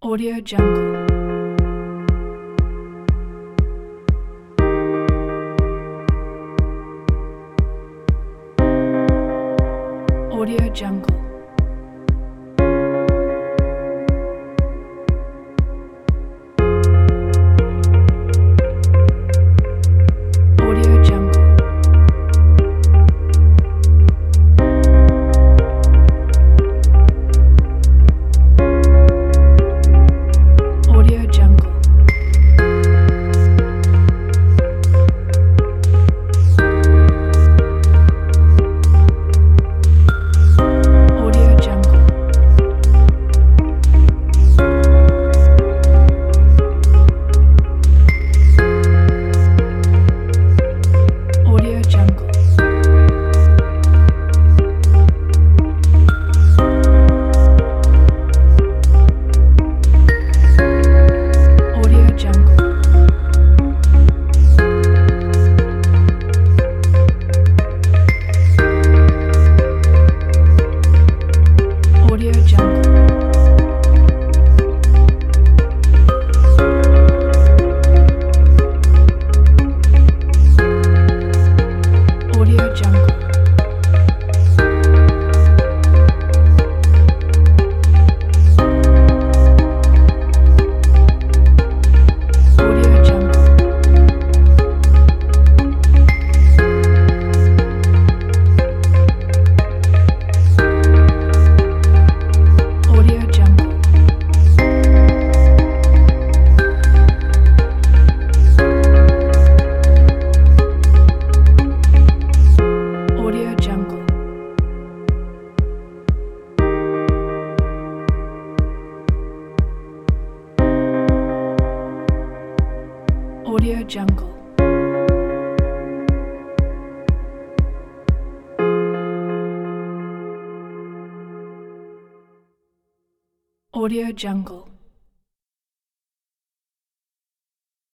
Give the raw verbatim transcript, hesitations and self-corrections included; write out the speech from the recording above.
Audio Jungle. Audio Jungle. Audio Jungle. Audio Jungle. Audio Jungle. Audio Jungle. Audio Jungle. Audio Jungle. Audio Jungle. Audio Jungle. Audio Jungle. Audio Jungle. Audio Jungle. Audio Jungle.